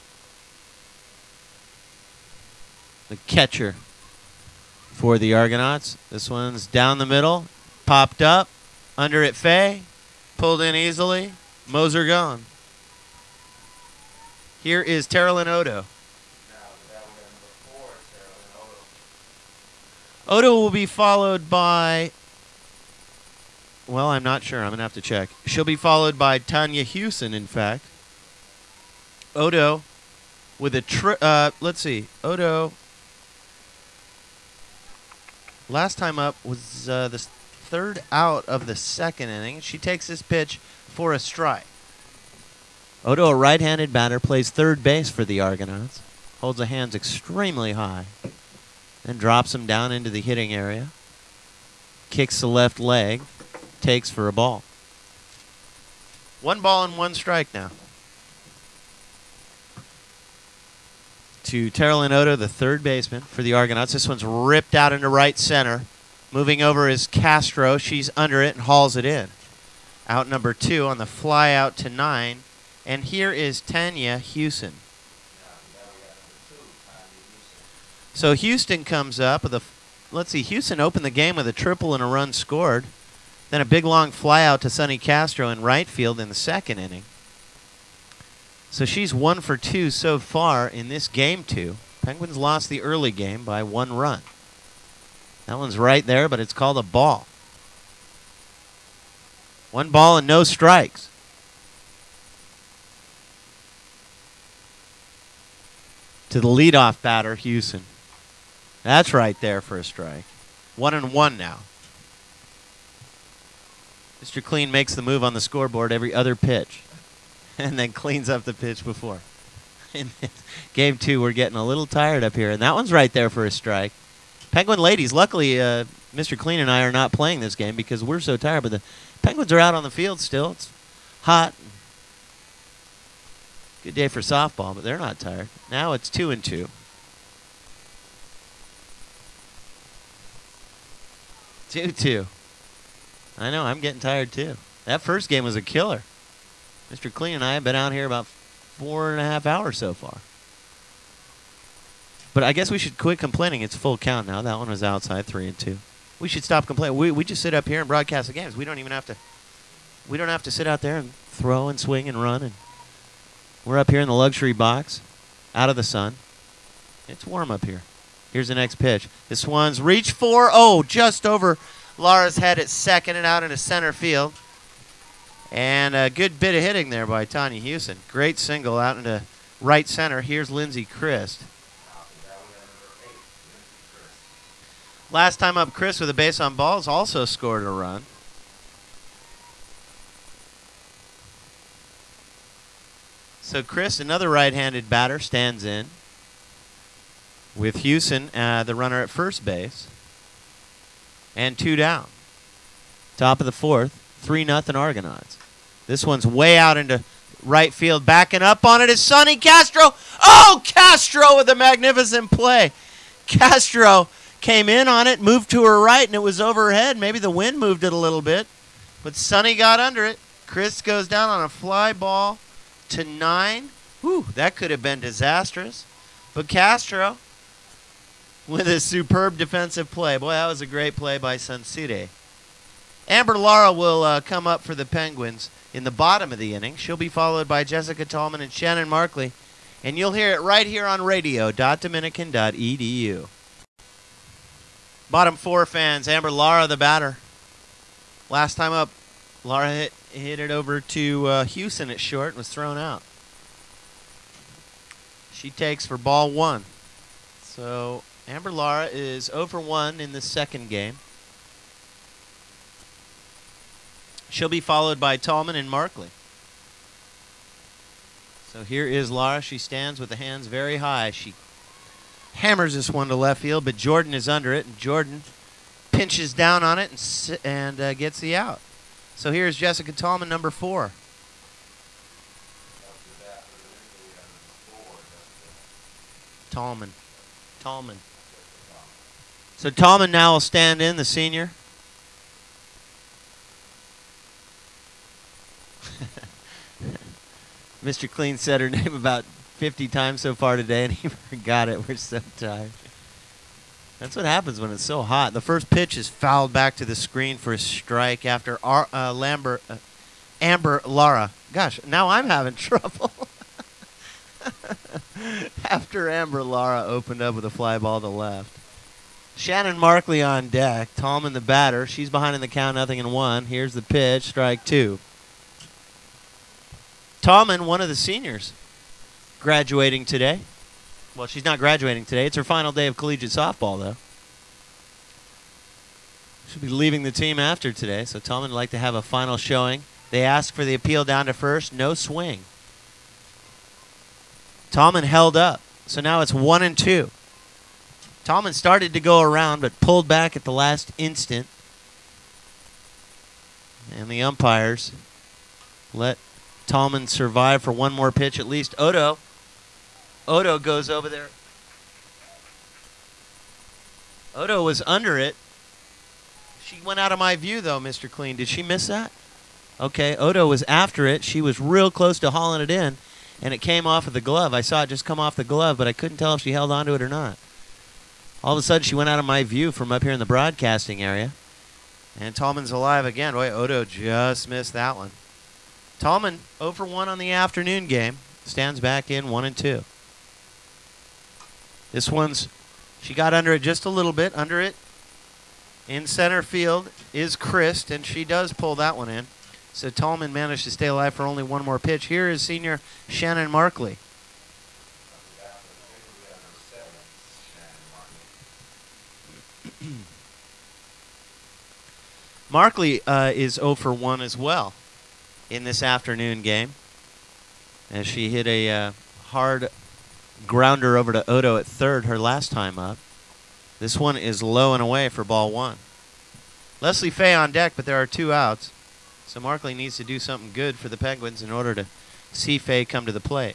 A: The catcher for the Argonauts. This one's down the middle. Popped up. Under it, Fay. Pulled in easily. Moser gone. Here is Terilyn Odo. Odo will be followed by, well, I'm not sure. I'm going to have to check. She'll be followed by Tanya Hewson, in fact. Odo with a, let's see. Odo, last time up was the 3rd out of the 2nd inning. She takes this pitch for a strike. Odo, a right-handed batter, plays third base for the Argonauts. Holds the hands extremely high. And drops them down into the hitting area. Kicks the left leg. Takes for a ball. 1 ball and 1 strike now. To Terilyn Odo, the third baseman for the Argonauts. This one's ripped out into right center. Moving over is Castro. She's under it and hauls it in. Out number 2 on the fly out to 9. And here is Tanya Hewson. So Houston comes up with a, let's see, Houston opened the game with a triple and a run scored. Then a big long fly out to Sonny Castro in right field in the second inning. So she's 1 for 2 so far in this game 2. Penguins lost the early game by 1 run. That one's right there, but it's called a ball. 1 ball and no strikes. To the leadoff batter, Houston. That's right there for a strike. 1-1 now. Mr. Clean makes the move on the scoreboard every other pitch and then cleans up the pitch before. In game 2, we're getting a little tired up here, and that one's right there for a strike. Penguin ladies, luckily, Mr. Clean and I are not playing this game because we're so tired, but the Penguins are out on the field still. It's hot. Good day for softball, but they're not tired. Now it's 2-2. Two. I know, I'm getting tired too. That first game was a killer. Mr. Clean and I have been out here about 4.5 hours so far. But I guess we should quit complaining. It's full count now. That one was outside, 3-2. We should stop complaining. We just sit up here and broadcast the games. We don't even have to. We don't have to sit out there and throw and swing and run. And we're up here in the luxury box, out of the sun. It's warm up here. Here's the next pitch. This one's reached for. Oh, just over Lara's head at second and out into center field. And a good bit of hitting there by Tanya Houston. Great single out into right center. Here's Lindsay Christ. Last time up, Chris with a base on balls also scored a run. So Chris, another right-handed batter, stands in with Houston, the runner at first base, and 2 down. Top of the 4th, 3-0 Argonauts. This one's way out into right field. Backing up on it is Sonny Castro. Oh, Castro with a magnificent play. Castro came in on it, moved to her right, and it was over her head. Maybe the wind moved it a little bit, but Sonny got under it. Chris goes down on a fly ball to 9. Whew, that could have been disastrous. But Castro with a superb defensive play. Boy, that was a great play by Sansire. Amber Lara will come up for the Penguins in the bottom of the inning. She'll be followed by Jessica Tallman and Shannon Markley. And you'll hear it right here on radio.dominican.edu. Bottom 4 fans, Amber Lara, the batter. Last time up, Lara hit it over to Houston at short and was thrown out. She takes for ball 1. So Amber Lara is 0 for 1 in the second game. She'll be followed by Tallman and Markley. So here is Lara. She stands with the hands very high. She hammers this one to left field, but Jordan is under it, and Jordan pinches down on it and gets the out. So here's Jessica Tallman, number 4. Tallman. So Tallman now will stand in, the senior. Mr. Clean said her name about 50 times so far today, and he forgot it. We're so tired. That's what happens when it's so hot. The first pitch is fouled back to the screen for a strike after Amber Lara. Gosh, now I'm having trouble. After Amber Lara opened up with a fly ball to left. Shannon Markley on deck. Tallman the batter. She's behind in the count, 0-1. Here's the pitch, strike 2. Tallman, one of the seniors, graduating today. Well, she's not graduating today. It's her final day of collegiate softball, though. She'll be leaving the team after today, so Tallman would like to have a final showing. They ask for the appeal down to first. No swing. Tallman held up, so now it's 1-2. Tallman started to go around, but pulled back at the last instant. And the umpires let Tallman survive for one more pitch at least. Odo goes over there. Odo was under it. She went out of my view, though, Mr. Clean. Did she miss that? Okay, Odo was after it. She was real close to hauling it in, and it came off of the glove. I saw it just come off the glove, but I couldn't tell if she held onto it or not. All of a sudden, she went out of my view from up here in the broadcasting area. And Tallman's alive again. Boy, Odo just missed that one. Tallman 0 for 1 on the afternoon game. Stands back in 1 and 2. This one's, she got under it just a little bit. Under it in center field is Christ, and she does pull that one in. So Tallman managed to stay alive for only one more pitch. Here is senior Shannon Markley. Markley is 0 for 1 as well in this afternoon game, as she hit a hard grounder over to Odo at third her last time up. This one is low and away for ball 1. Leslie Fay on deck, but there are 2 outs. So Markley needs to do something good for the Penguins in order to see Fay come to the plate.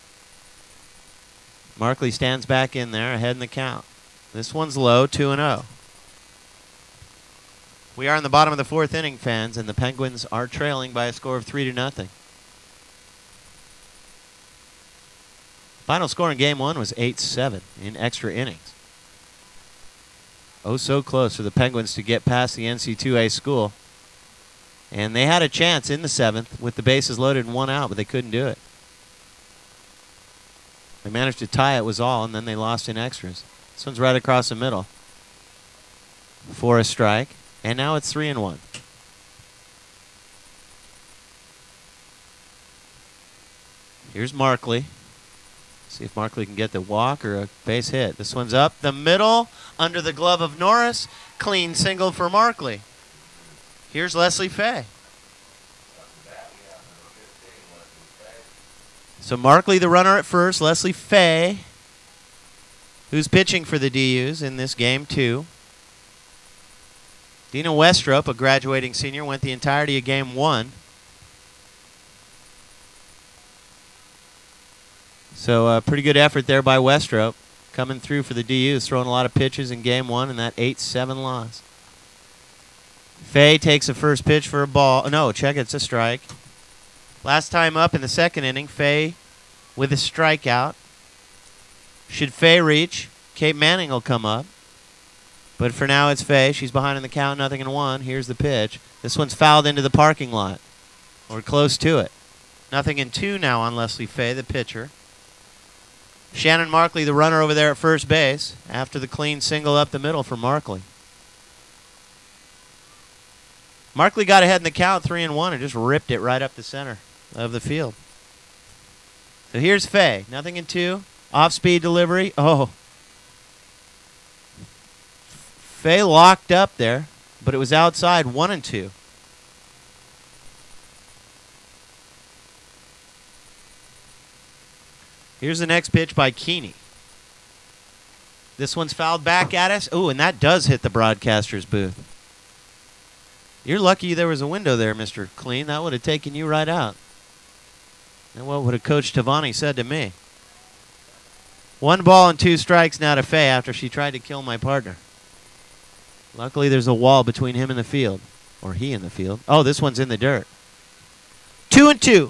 A: Markley stands back in there, ahead in the count. This one's low, 2-0. We are in the bottom of the 4th inning, fans, and the Penguins are trailing by a score of 3-0. Final score in Game 1 was 8-7 in extra innings. Oh, so close for the Penguins to get past the NC2A school. And they had a chance in the 7th with the bases loaded and 1 out, but they couldn't do it. They managed to tie it, was all, and then they lost in extras. This one's right across the middle for a strike, and now it's 3-1. Here's Markley. See if Markley can get the walk or a base hit. This one's up the middle, under the glove of Norris. Clean single for Markley. Here's Leslie Fay. So Markley the runner at first. Leslie Fay, who's pitching for the DUs in this game 2. Dina Westrop, a graduating senior, went the entirety of game 1. So a pretty good effort there by Westrop, coming through for the DUs, throwing a lot of pitches in game 1 in that 8-7 loss. Fay takes a first pitch for a ball. No, check it, it's a strike. Last time up in the 2nd inning, Fay with a strikeout. Should Fay reach, Kate Manning will come up. But for now, it's Fay. She's behind in the count, 0-1. Here's the pitch. This one's fouled into the parking lot, or close to it. 0-2 now on Leslie Fay, the pitcher. Shannon Markley, the runner over there at first base, after the clean single up the middle for Markley. Markley got ahead in the count, 3-1, and just ripped it right up the center of the field. So here's Fay, 0-2. Off-speed delivery. Oh. Fay locked up there, but it was outside, 1-2. Here's the next pitch by Keeney. This one's fouled back at us. Ooh, and that does hit the broadcaster's booth. You're lucky there was a window there, Mr. Clean. That would have taken you right out. And what would have Coach Tavani said to me? 1 ball and 2 strikes now to Fay after she tried to kill my partner. Luckily, there's a wall between him and the field. Or he and the field. Oh, this one's in the dirt. 2-2.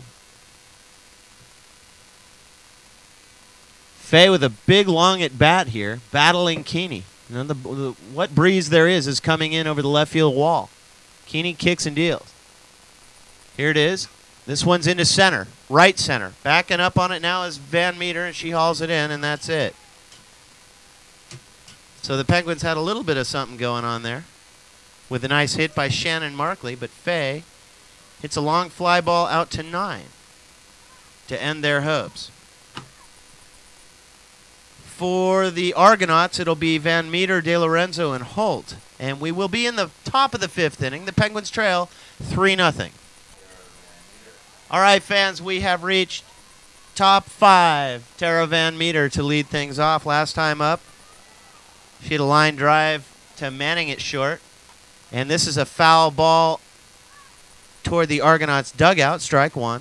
A: Fay with a big long at bat here, battling Keeney. You know, what breeze there is coming in over the left field wall. Keeney kicks and deals. Here it is. This one's into center, right center. Backing up on it now is Van Meter, and she hauls it in, and that's it. So the Penguins had a little bit of something going on there with a nice hit by Shannon Markley, but Fay hits a long fly ball out to 9 to end their hopes. For the Argonauts, it'll be Van Meter, De Lorenzo, and Holt. And we will be in the top of the 5th inning. The Penguins trail 3-0. All right, fans, we have reached top 5. Tara Van Meter to lead things off. Last time up, she had a line drive to Manning it short. And this is a foul ball toward the Argonauts' dugout, strike 1.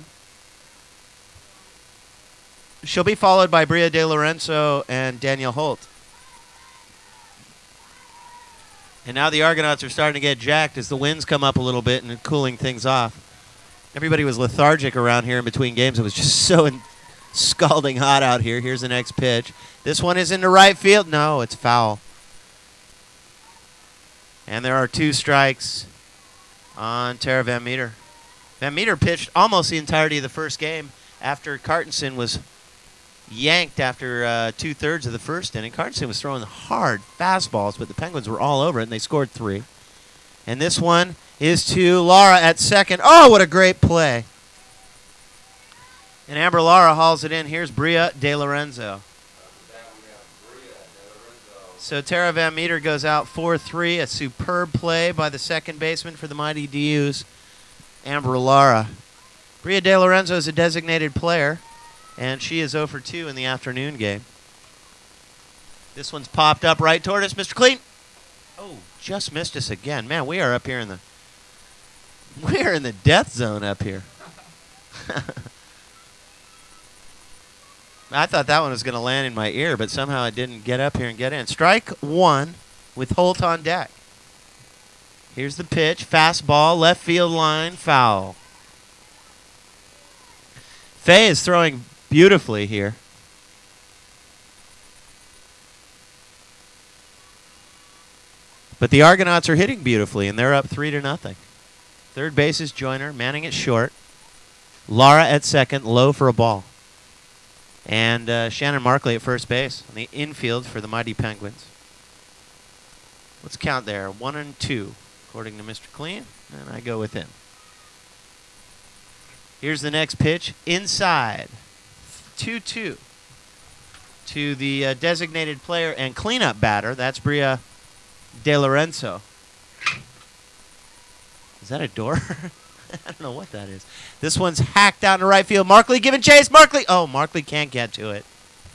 A: She'll be followed by Bria De Lorenzo and Danielle Holt. And now the Argonauts are starting to get jacked as the winds come up a little bit and cooling things off. Everybody was lethargic around here in between games. It was just so scalding hot out here. Here's the next pitch. This one is into right field. No, it's foul. And there are 2 strikes on Tara Van Meter. Van Meter pitched almost the entirety of the first game after Cartensen was yanked after 2/3 of the first inning. Cartensen was throwing hard fastballs, but the Penguins were all over it, and they scored 3. And this one is to Lara at second. Oh, what a great play. And Amber Lara hauls it in. Here's Bria De Lorenzo. So Tara Van Meter goes out 4-3. A superb play by the second baseman for the Mighty Du's, Amber Lara. Bria De Lorenzo is a designated player, and she is 0 for 2 in the afternoon game. This one's popped up right toward us. Mr. Clean. Oh, just missed us again. Man, we are up here in the death zone up here. I thought that one was going to land in my ear, but somehow it didn't get up here and get in. Strike 1 with Holt on deck. Here's the pitch. Fastball, left field line, foul. Faye is throwing beautifully here. But the Argonauts are hitting beautifully, and they're up 3-0. Third base is Joyner, manning it short. Lara at second, low for a ball. And Shannon Markley at first base on the infield for the Mighty Penguins. Let's count there. 1 and 2, according to Mr. Clean, and I go with him. Here's the next pitch. Inside. 2-2 to the designated player and cleanup batter. That's Bria De Lorenzo. Is that a door? I don't know what that is. This one's hacked out in right field. Markley giving chase. Markley. Oh, Markley can't get to it.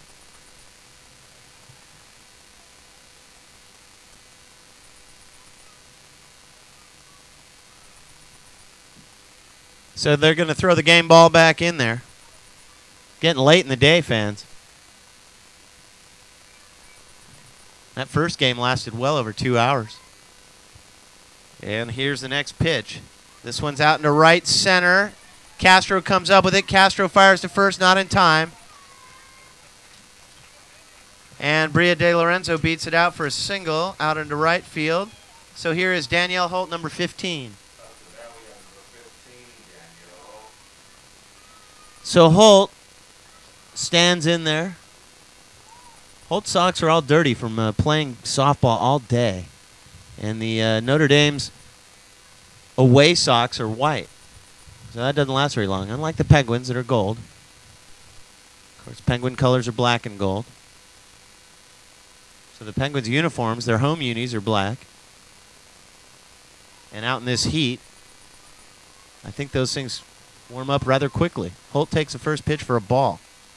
A: So they're going to throw the game ball back in there. Getting late in the day, fans. That first game lasted well over 2 hours. And here's the next pitch. This one's out into right center. Castro comes up with it. Castro fires to first, not in time. And Bria De Lorenzo beats it out for a single out into right field. So here is Danielle Holt, number 15. So Holt stands in there. Holt's socks are all dirty from playing softball all day. And the Notre Dame's away socks are white. So that doesn't last very long, unlike the Penguins that are gold. Of course, Penguin colors are black and gold. So the Penguins' uniforms, their home unis, are black. And out in this heat, I think those things warm up rather quickly. Holt takes the first pitch for a ball.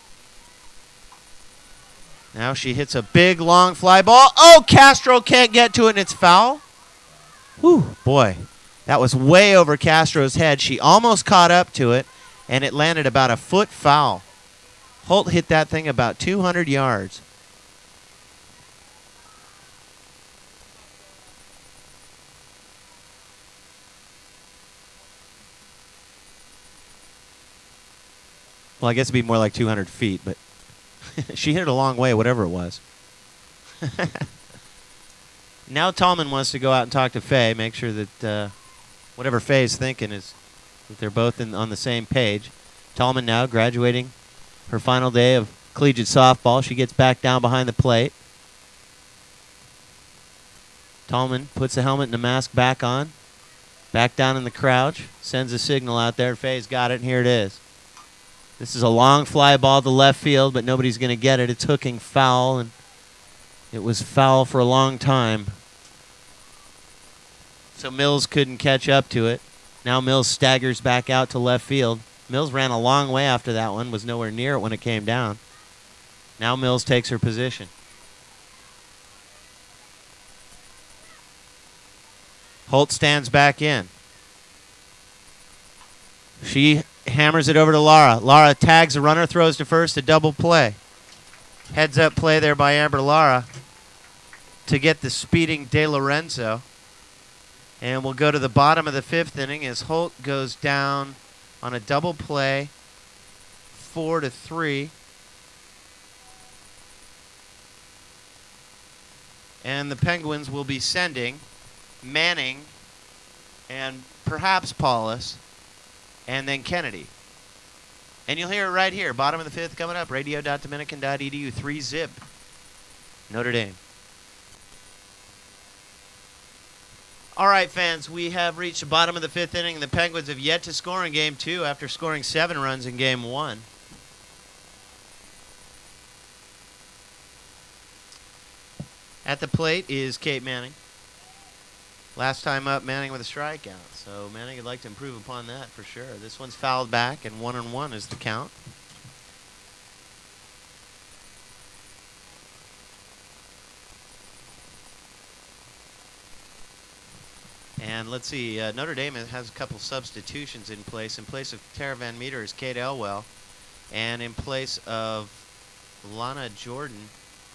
A: Now she hits a big, long fly ball. Oh, Castro can't get to it, and it's foul. Whew, boy. That was way over Castro's head. She almost caught up to it, and it landed about a foot foul. Holt hit that thing about 200 yards. Well, I guess it'd be more like 200 feet, but she hit it a long way, whatever it was. Now Tallman wants to go out and talk to Faye, make sure that whatever Faye's thinking is that they're both on the same page. Tallman now graduating her final day of collegiate softball. She gets back down behind the plate. Tallman puts the helmet and the mask back on, back down in the crouch, sends a signal out there. Faye's got it, and here it is. This is a long fly ball to left field, but nobody's going to get it. It's hooking foul, and it was foul for a long time. So Mills couldn't catch up to it. Now Mills staggers back out to left field. Mills ran a long way after that one, was nowhere near it when it came down. Now Mills takes her position. Holt stands back in. She hammers it over to Lara. Lara tags the runner, throws to first, a double play. Heads up play there by Amber Lara to get the speeding De Lorenzo. And we'll go to the bottom of the fifth inning as Holt goes down on a double play, 4-3. And the Penguins will be sending Manning, and perhaps Paulus, and then Kennedy. And you'll hear it right here. Bottom of the fifth coming up. Radio.dominican.edu. 3-zip. Notre Dame. All right, fans. We have reached the bottom of the fifth inning. The Penguins have yet to score in Game 2 after scoring 7 runs in Game 1. At the plate is Kate Manning. Last time up, Manning with a strikeout. So Manning would like to improve upon that for sure. This one's fouled back, and 1-1 is the count. And let's see, Notre Dame has a couple substitutions in place. In place of Tara Van Meter is Kate Elwell. And in place of Lana Jordan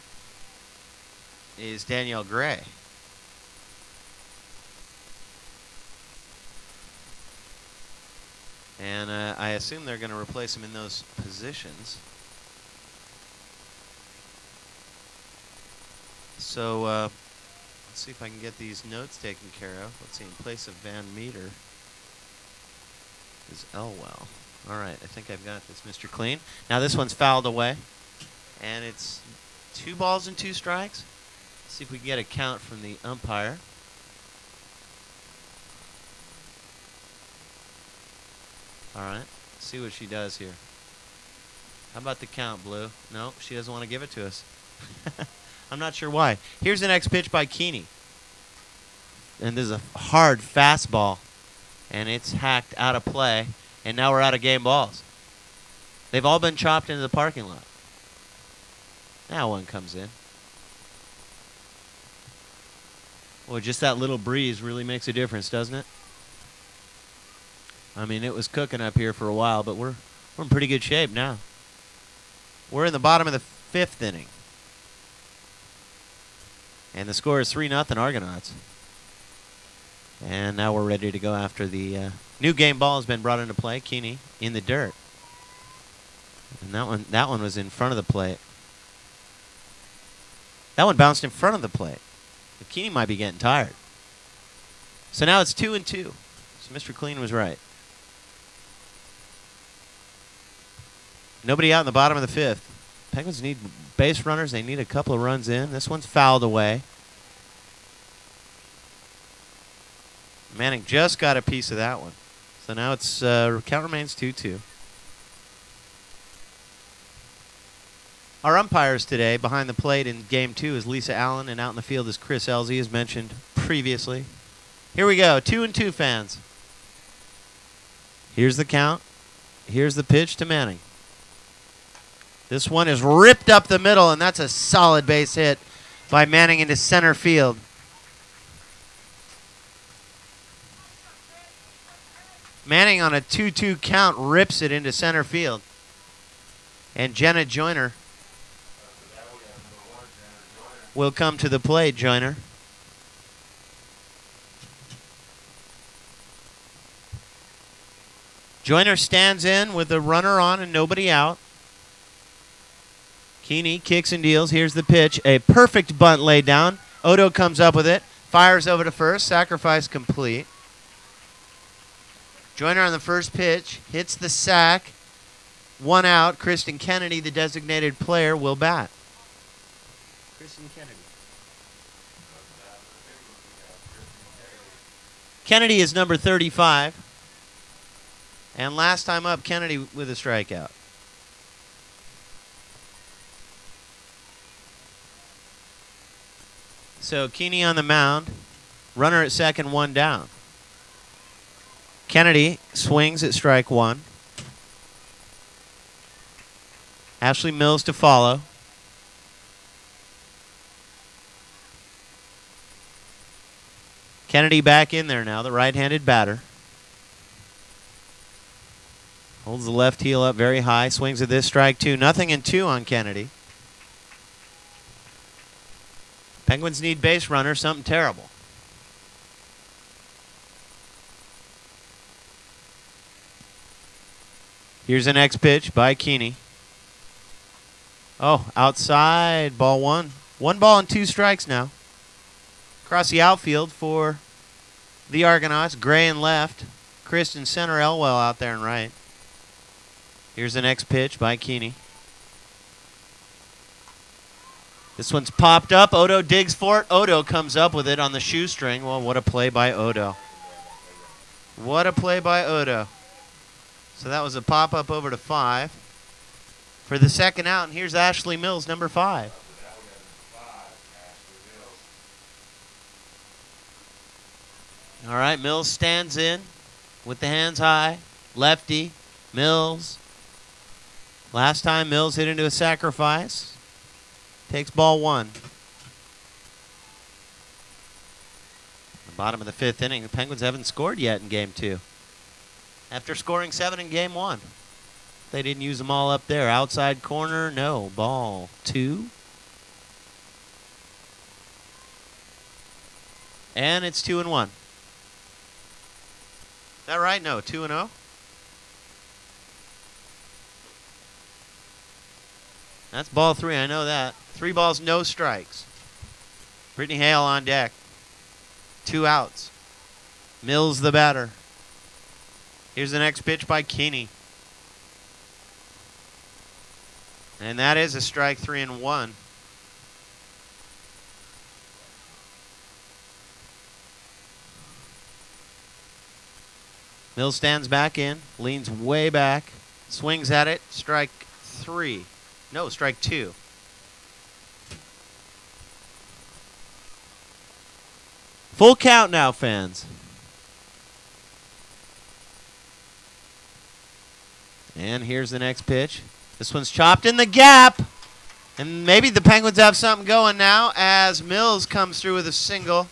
A: is Danielle Gray. And I assume they're going to replace him in those positions. So let's see if I can get these notes taken care of. Let's see, in place of Van Meter is Elwell. All right, I think I've got this, Mr. Clean. Now this one's fouled away. And it's 2 balls and 2 strikes. Let's see if we can get a count from the umpire. All right, let's see what she does here. How about the count, Blue? No, she doesn't want to give it to us. I'm not sure why. Here's the next pitch by Keeney. And this is a hard fastball. And it's hacked out of play. And now we're out of game balls. They've all been chopped into the parking lot. Now one comes in. Boy, just that little breeze really makes a difference, doesn't it? I mean, it was cooking up here for a while, but we're in pretty good shape now. We're in the bottom of the 5th inning. And the score is 3-0 Argonauts. And now we're ready to go after the new game ball has been brought into play. Keeney in the dirt. And that one was in front of the plate. That one bounced in front of the plate. But Keeney might be getting tired. So now it's 2-2. So Mr. Clean was right. Nobody out in the bottom of the 5th. Penguins need base runners. They need a couple of runs in. This one's fouled away. Manning just got a piece of that one. So now it's count remains 2-2. Our umpires today behind the plate in Game 2 is Lisa Allen, and out in the field is Chris Elsie, as mentioned previously. Here we go, 2-2 fans. Here's the count. Here's the pitch to Manning. This one is ripped up the middle, and that's a solid base hit by Manning into center field. Manning on a 2-2 count rips it into center field. And Jenna Joyner will come to the plate, Joyner. Joyner stands in with a runner on and nobody out. Keeney kicks and deals. Here's the pitch. A perfect bunt laid down. Odo comes up with it. Fires over to first. Sacrifice complete. Joyner on the first pitch. Hits the sack. 1 out. Kristen Kennedy, the designated player, will bat. Kristen Kennedy. Kennedy is number 35. And last time up, Kennedy with a strikeout. So Keeney on the mound. Runner at second, 1 down. Kennedy swings at strike 1. Ashley Mills to follow. Kennedy back in there now, the right-handed batter. Holds the left heel up very high. Swings at this, strike 2. 0-2 on Kennedy. Penguins need base runner, something terrible. Here's the next pitch by Keeney. Oh, outside, ball 1. 1 ball and 2 strikes now. Across the outfield for the Argonauts. Gray in left. Kristen center. Elwell out there in right. Here's the next pitch by Keeney. This one's popped up. Odo digs for it. Odo comes up with it on the shoestring. Well, what a play by Odo. What a play by Odo. So that was a pop-up over to 5 for the second out. And here's Ashley Mills, number 5. All right, Mills stands in with the hands high. Lefty, Mills. Last time Mills hit into a sacrifice. Takes ball 1. The bottom of the 5th inning. The Penguins haven't scored yet in game 2. After scoring 7 in game 1. They didn't use them all up there. Outside corner, no. Ball 2. And it's 2-1. Is that right? No, 2-0. That's ball 3, I know that. 3 balls, no strikes. Brittany Hale on deck. 2 outs. Mills the batter. Here's the next pitch by Keeney. And that is a strike, 3-1. Mills stands back in, leans way back, swings at it, strike 3. No, strike 2. Full count now, fans. And here's the next pitch. This one's chopped in the gap. And maybe the Penguins have something going now as Mills comes through with a single.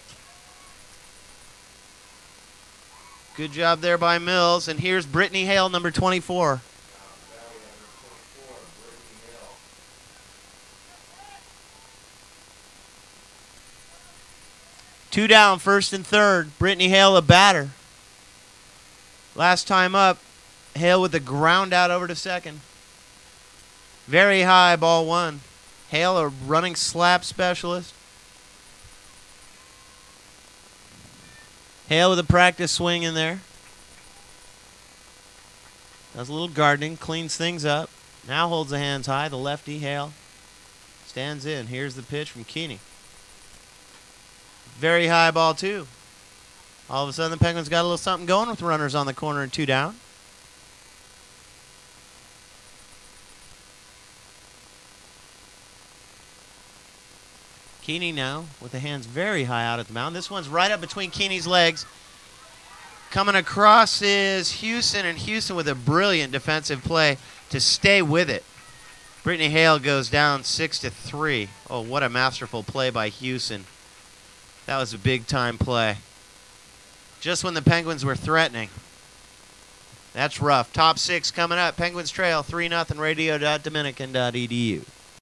A: Good job there by Mills. And here's Brittany Hale, number 24. Two down, first and third. Brittany Hale, a batter. Last time up, Hale with the ground out over to second. Very high, ball 1. Hale, a running slap specialist. Hale with a practice swing in there. Does a little gardening, cleans things up. Now holds the hands high. The lefty, Hale, stands in. Here's the pitch from Keeney. Very high, ball 2. All of a sudden, the Penguins got a little something going with runners on the corner and 2 down. Keeney now with the hands very high out at the mound. This one's right up between Keeney's legs. Coming across is Houston, and Houston with a brilliant defensive play to stay with it. Brittany Hale goes down 6-3. Oh, what a masterful play by Houston. That was a big-time play. Just when the Penguins were threatening. That's rough. Top 6 coming up. Penguins trail 3-0, radio.dominican.edu.